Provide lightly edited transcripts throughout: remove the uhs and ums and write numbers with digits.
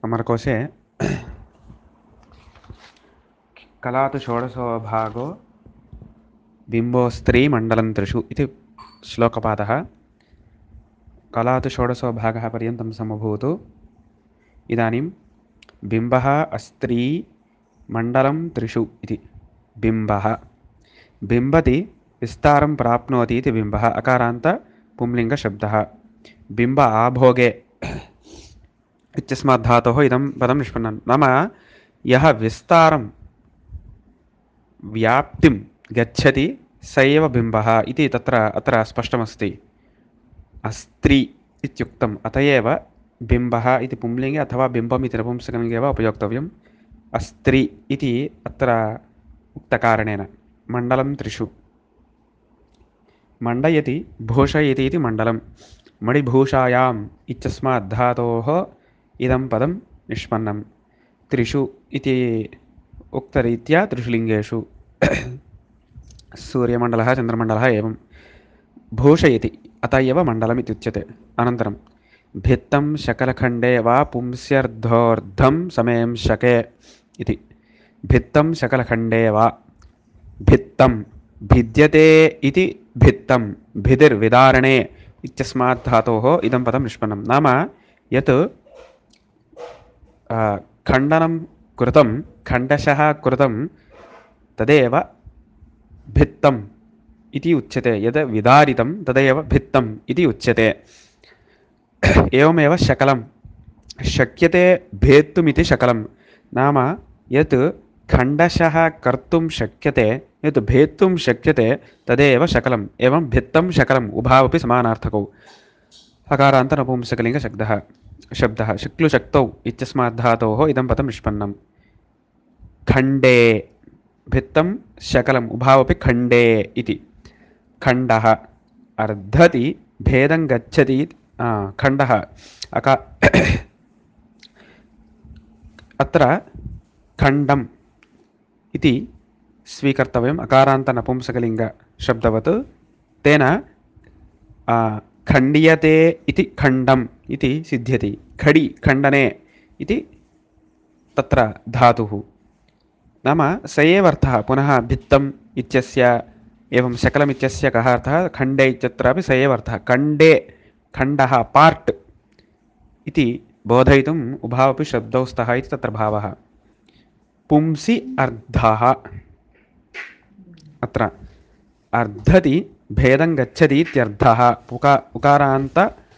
अमरकोशे कलातु षोडशो भागो बिम्बोस्त्री मण्डलं त्रिषु इति श्लोकपादः। कलातु षोडशो भागः पर्यन्तं समभूत्। इदानीं बिम्बः अस्त्री मण्डलं त्रिषु इति। बिम्बः बिम्बति विस्तारं प्राप्नोति इति बिम्बः अकारान्त पुंलिङ्गशब्दः। बिम्ब आभोगे इत्यस्मात् धातोः इदं पदं निष्पन्नं। नाम यः विस्तारं व्याप्तिं गच्छति स एव बिम्बः इति तत्र अत्र स्पष्टमस्ति। अस्त्री इत्युक्तम्, अत एव बिम्बः इति पुंलिङ्गे अथवा बिम्बम् इति नपुंसकलिङ्गे एव उपयोक्तव्यम्। अस्त्री इति अत्र उक्तकारणेन। मण्डलं त्रिषु मण्डयति भूषयति इति मण्डलं। मणिभूषायाम् इत्यस्मात् धातोः इदं पदं निष्पन्नं। त्रिषु इति उक्तरीत्या त्रिषु लिङ्गेषु सूर्यमण्डलः चन्द्रमण्डलः एवं भूषयति अत एव मण्डलम् इत्युच्यते। अनन्तरं भित्तं शकलखण्डे वा पुंस्यर्धोर्धं समें शके इति। भित्तं शकलखण्डे वा भित्तं भिद्यते इति भित्तं भिदिर्विदारणे इत्यस्मात् धातोः इदं पदं निष्पन्नं। नाम यत् खण्डनं कृतं खण्डशः कृतं तदेव भित्तम् इति उच्यते। यद् विदारितं तदेव भित्तम् इति उच्यते। एवमेव शकलं शक्यते भेत्तुमिति शकलं। नाम यत् खण्डशः कर्तुं शक्यते यत् भेत्तुं शक्यते तदेव शकलम्। एवं भित्तं शकलम् उभावपि समानार्थकौ। अकारान्त नपुंसकलिङ्गशब्दः शब्दः शक्लुशक्तौ इत्यस्मात् धातोः इदं पदं निष्पन्नं। खण्डे भित्तं शकलम् उभावपि खण्डे इति। खण्डः अर्धति भेदं गच्छति खण्डः अत्र खण्डम् इति स्वीकर्तव्यम् अकारान्त नपुंसकलिङ्गशब्दवत्। तेन खण्ड्यते इति खण्डम् इति सिद्ध्यति। खडि खण्डने इति तत्र धातुः। नाम स एव अर्थः। पुनः भित्तम् इत्यस्य एवं शकलम् इत्यस्य कः अर्थः? खण्डे इत्यत्रापि स एव अर्थः। खण्डे खण्डः पार्ट् इति बोधयितुम् उभावपि शब्दौ स्तः इति तत्र भावः। पुंसि अर्धः अत्र अर्धति भेदं गच्छति इत्यर्थः। उकारान्त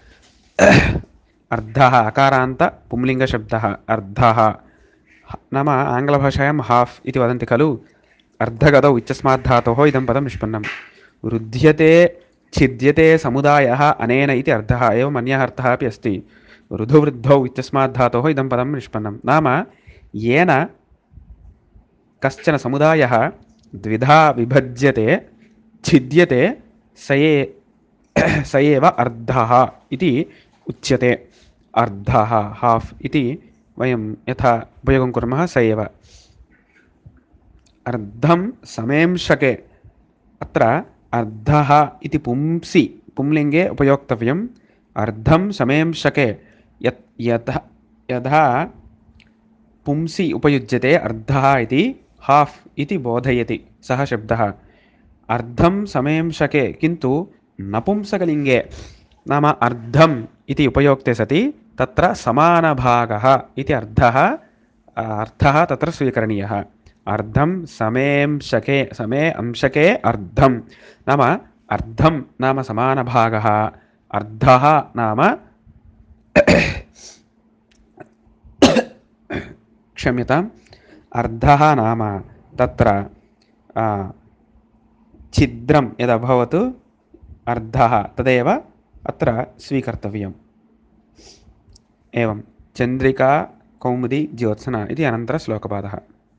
अर्धः अकारान्त पुंलिङ्गशब्दः अर्धः। नाम आङ्ग्लभाषायां हाफ् इति वदन्ति खलु। अर्धगतौ इत्यस्मात् धातोः इदं पदं निष्पन्नं। रुध्यते छिद्यते समुदायः अनेन इति अर्थः। एवम् अन्यः अर्थः अपि अस्ति। रुधुवृद्धौ इत्यस्मात् धातोः इदं पदं निष्पन्नं। नाम येन कश्चन समुदायः द्विधा विभज्यते छिद्यते स एव अर्धः इति उच्यते। अर्धः हाफ् इति वयं यथा उपयोगं कुर्मः स एव। अर्धं समें शके अत्र अर्धः इति पुंसि पुंलिङ्गे उपयोक्तव्यम्। अर्धं समें शके यथा पुंसि उपयुज्यते अर्धः इति हाफ् इति बोधयति सः शब्दः। अर्धं समें शके किन्तु नपुंसकलिङ्गे नाम अर्धम् इति उपयोक्ते सति तत्र समानभागः इति अर्थः तत्र स्वीकरणीयः। अर्धं समें शके समे अंशके अर्धं नाम अर्धं नाम समानभागः। अर्धः नाम क्षम्यताम् अर्धः नाम तत्र छिद्रं यदभवत् अर्धः तदेव अत्र स्वीकर्तव्यम्। एवं चन्द्रिका कौमुदी ज्योत्सना इति अनन्तरश्लोकपादः।